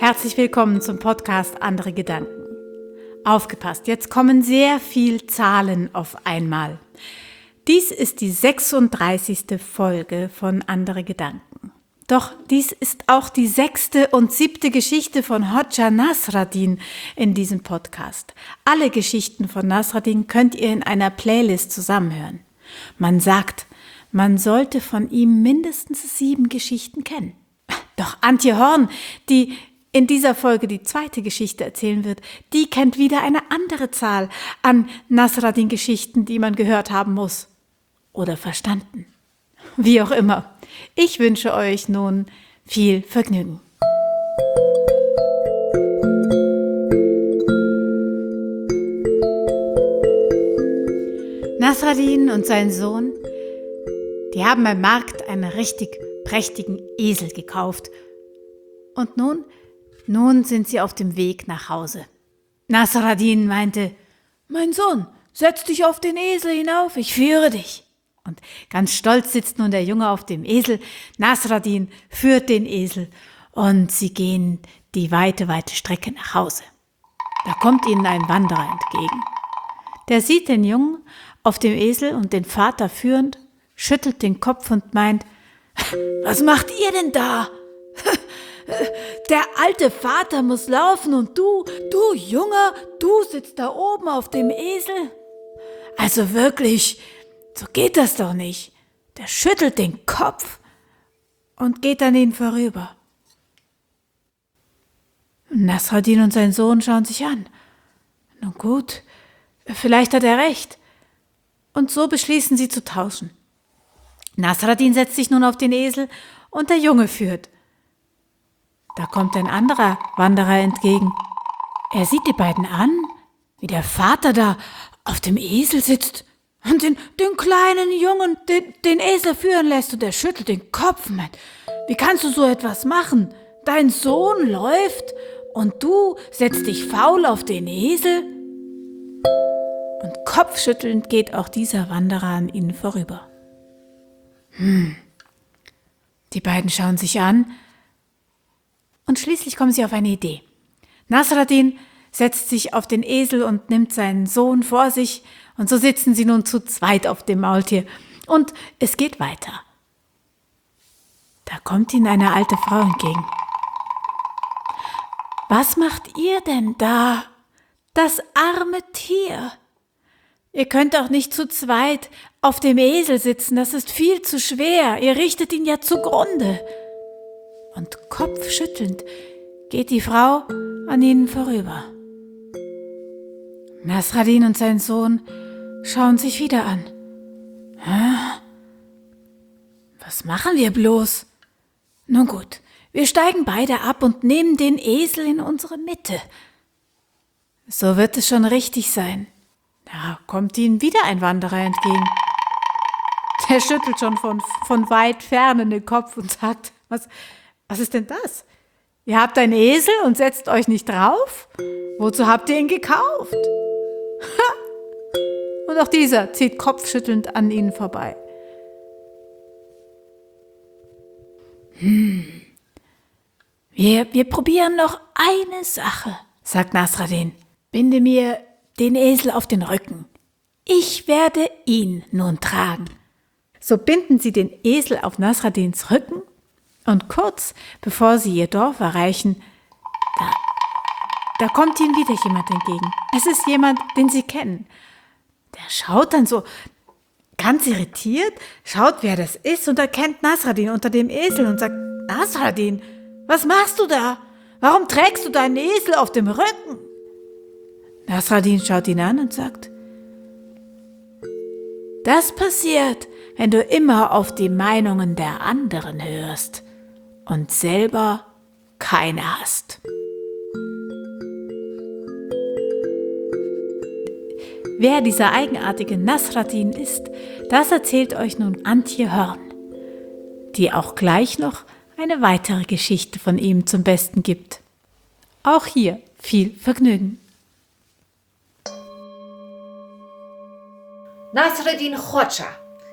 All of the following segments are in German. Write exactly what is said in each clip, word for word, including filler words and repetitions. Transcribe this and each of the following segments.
Herzlich willkommen zum Podcast Andere Gedanken. Aufgepasst, jetzt kommen sehr viel Zahlen auf einmal. Dies ist die sechsunddreißigste Folge von Andere Gedanken. Doch dies ist auch die sechste und siebte Geschichte von Hodja Nasraddin in diesem Podcast. Alle Geschichten von Nasraddin könnt ihr in einer Playlist zusammenhören. Man sagt, man sollte von ihm mindestens sieben Geschichten kennen. Doch Antje Horn, die in dieser Folge die zweite Geschichte erzählen wird, die kennt wieder eine andere Zahl an Nasraddin-Geschichten, die man gehört haben muss. Oder verstanden. Wie auch immer. Ich wünsche euch nun viel Vergnügen. Nasraddin und sein Sohn, die haben beim Markt einen richtig prächtigen Esel gekauft. Und nun, nun sind sie auf dem Weg nach Hause. Nasraddin meinte, mein Sohn, setz dich auf den Esel hinauf, ich führe dich. Und ganz stolz sitzt nun der Junge auf dem Esel. Nasraddin führt den Esel und sie gehen die weite, weite Strecke nach Hause. Da kommt ihnen ein Wanderer entgegen. Der sieht den Jungen auf dem Esel und den Vater führend, schüttelt den Kopf und meint, was macht ihr denn da? Der alte Vater muss laufen und du, du Junge, du sitzt da oben auf dem Esel. Also wirklich, so geht das doch nicht. Der schüttelt den Kopf und geht an ihn vorüber. Nasraddin und sein Sohn schauen sich an. Nun gut, vielleicht hat er recht. Und so beschließen sie zu tauschen. Nasraddin setzt sich nun auf den Esel und der Junge führt. Da kommt ein anderer Wanderer entgegen. Er sieht die beiden an, wie der Vater da auf dem Esel sitzt und den, den kleinen Jungen den, den Esel führen lässt und er schüttelt den Kopf. Und meint, wie kannst du so etwas machen? Dein Sohn läuft und du setzt dich faul auf den Esel? Und kopfschüttelnd geht auch dieser Wanderer an ihnen vorüber. Hm. Die beiden schauen sich an und schließlich kommen sie auf eine Idee. Nasraddin setzt sich auf den Esel und nimmt seinen Sohn vor sich und so sitzen sie nun zu zweit auf dem Maultier und es geht weiter. Da kommt ihnen eine alte Frau entgegen. Was macht ihr denn da, das arme Tier? Ihr könnt auch nicht zu zweit auf dem Esel sitzen, das ist viel zu schwer, ihr richtet ihn ja zugrunde. Und kopfschüttelnd geht die Frau an ihnen vorüber. Nasraddin und sein Sohn schauen sich wieder an. Hä? Was machen wir bloß? Nun gut, wir steigen beide ab und nehmen den Esel in unsere Mitte. So wird es schon richtig sein. Da kommt ihnen wieder ein Wanderer entgegen. Der schüttelt schon von, von weit ferne den Kopf und sagt, was, was ist denn das? Ihr habt einen Esel und setzt euch nicht drauf? Wozu habt ihr ihn gekauft? Ha! Und auch dieser zieht kopfschüttelnd an ihnen vorbei. Hm. Wir, wir probieren noch eine Sache, sagt Nasraddin. Binde mir den Esel auf den Rücken. Ich werde ihn nun tragen. So binden sie den Esel auf Nasraddins Rücken und kurz bevor sie ihr Dorf erreichen, da, da kommt ihnen wieder jemand entgegen. Es ist jemand, den sie kennen. Der schaut dann so ganz irritiert, schaut, wer das ist und erkennt Nasraddin unter dem Esel und sagt, Nasraddin, was machst du da? Warum trägst du deinen Esel auf dem Rücken? Nasraddin schaut ihn an und sagt, das passiert, wenn du immer auf die Meinungen der anderen hörst und selber keine hast. Wer dieser eigenartige Nasraddin ist, das erzählt euch nun Antje Horn, die auch gleich noch eine weitere Geschichte von ihm zum Besten gibt. Auch hier viel Vergnügen. Nasreddin Hoxha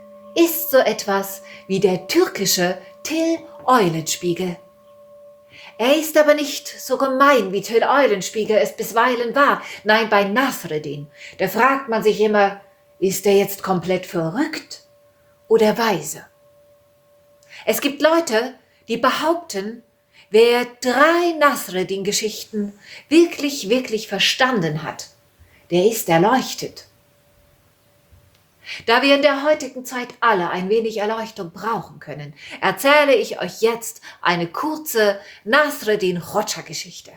ist so etwas wie der türkische Till Eulenspiegel. Er ist aber nicht so gemein, wie Till Eulenspiegel es bisweilen war. Nein, bei Nasreddin, da fragt man sich immer, ist er jetzt komplett verrückt oder weise? Es gibt Leute, die behaupten, wer drei Nasreddin-Geschichten wirklich, wirklich verstanden hat, der ist erleuchtet. Da wir in der heutigen Zeit alle ein wenig Erleuchtung brauchen können, erzähle ich euch jetzt eine kurze Nasreddin-Hoxha-Geschichte.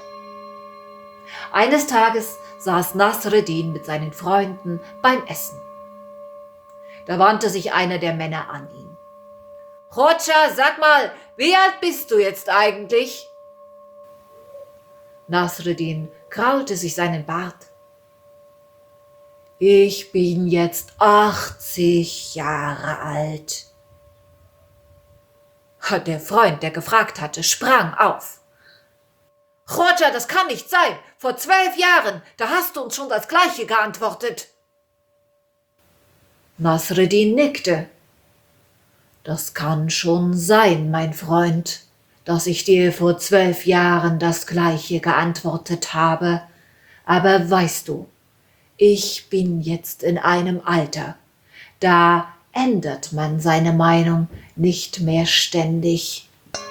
Eines Tages saß Nasreddin mit seinen Freunden beim Essen. Da wandte sich einer der Männer an ihn. Hoxha, sag mal, wie alt bist du jetzt eigentlich? Nasreddin kraulte sich seinen Bart. Ich bin jetzt achtzig Jahre alt. Der Freund, der gefragt hatte, sprang auf. Hoxha, das kann nicht sein. Vor zwölf Jahren, da hast du uns schon das Gleiche geantwortet. Nasreddin nickte. Das kann schon sein, mein Freund, dass ich dir vor zwölf Jahren das Gleiche geantwortet habe. Aber weißt du, ich bin jetzt in einem Alter, da ändert man seine Meinung nicht mehr ständig.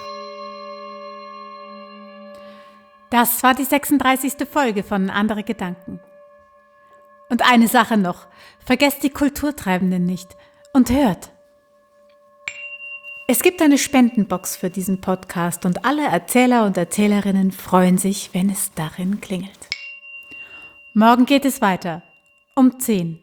Das war die sechsunddreißigste Folge von Andere Gedanken. Und eine Sache noch, vergesst die Kulturtreibenden nicht und hört. Es gibt eine Spendenbox für diesen Podcast und alle Erzähler und Erzählerinnen freuen sich, wenn es darin klingelt. Morgen geht es weiter, um zehn.